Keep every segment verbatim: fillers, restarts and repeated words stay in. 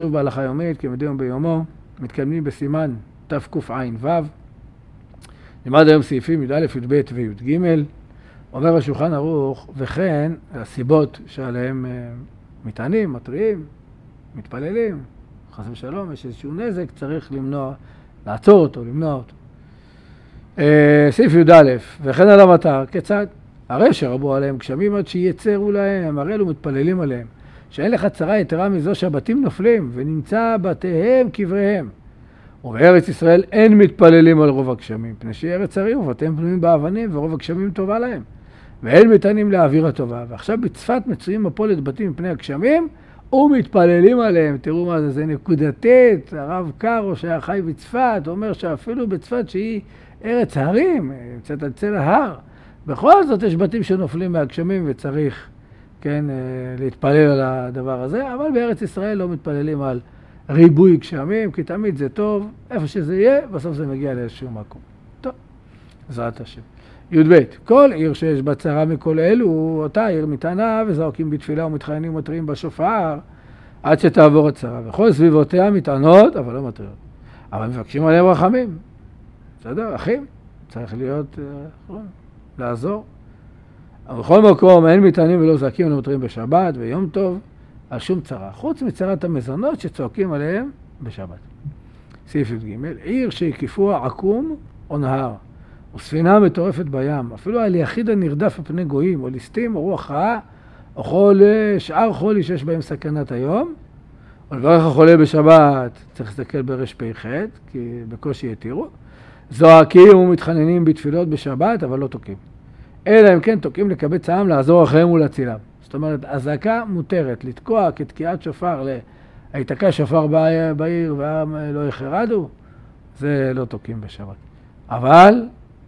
שוב בהלכה יומית, כמדי יום ביומו, מתקיימים בסימן תקע"ו. נלמד היום סעיפים י"א, י"ב וי"ג. אומר השולחן ערוך, וכן הסיבות שעליהם מתענים, מתריעים, מתפללים, חס ושלום, יש איזשהו נזק, צריך למנוע, לעצור אותו, למנוע אותו. סעיף י"א, וכן על המטר, כיצד? הרי שרבו עליהם גשמים עד שיצרו להם, הרי אלו מתפללים עליהם, שאין לך צרה יתרה מזו שהבתים נופלים, ונמצא בתיהם קבריהם. ובארץ ישראל אין מתפללים על רוב הגשמים, פני שהיא ארץ הרי ובתיהם פנויים באבנים, ורוב הגשמים טובה להם. ואין מתענים לאוויר הטובה. ועכשיו בצפת מצויים מפולת בתים מפני הגשמים, ומתפללים עליהם. תראו מה זה, זה נקודתית. הרב קארו שהיה חי בצפת, אומר שאפילו בצפת שהיא ארץ הרים, נמצאת על צל ההר, בכל זאת יש בתים שנופלים מהגשמים וצריך, כן, להתפלל על הדבר הזה, אבל בארץ ישראל לא מתפללים על ריבוי גשמים, כי תמיד זה טוב, איפה שזה יהיה, בסוף זה מגיע לאיזשהו מקום. טוב, בעזרת השם. י"ב, כל עיר שיש בה צרה מכל אלו, אותה עיר מתענה וזועקים בתפילה ומתחיינים ומתריעים בשופר, עד שתעבור הצרה. וכל סביבותיה מתענות, אבל לא מתריעות. אבל מבקשים עליהם רחמים. בסדר, אחים, צריך להיות, לעזור. אבל בכל מקום אין מתענים ולא זועקים ולא מתריעים בשבת ויום טוב, על שום צרה, חוץ מצרת המזונות שצועקים עליהם בשבת. סעיף י"ג, עיר שהקיפוה עקום או נהר, או ספינה מטורפת בים, אפילו על יחיד הנרדף בפני גויים, או ליסטים, או רוח רעה, או חולה, שאר חולי שיש בהם סכנת היום, או לברך החולה בשבת, צריך להסתכל ברש פ"ח, כי בקושי יתירו, זועקים ומתחננים בתפילות בשבת, אבל לא תוקעים. אלא אם כן תוקעים לקבץ העם לעזור אחריהם ולהצילם. זאת אומרת, אזעקה מותרת, לתקוע כתקיעת שופר, היתקע שופר בעיר והעם לא יחרדו, זה לא תוקעים בשבת. אבל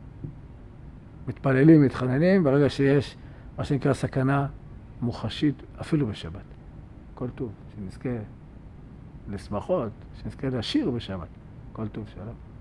מתפללים, מתחננים, ברגע שיש מה שנקרא סכנה מוחשית, אפילו בשבת. כל טוב, שנזכה לשמחות, שנזכה לשיר בשבת. כל טוב, שלום.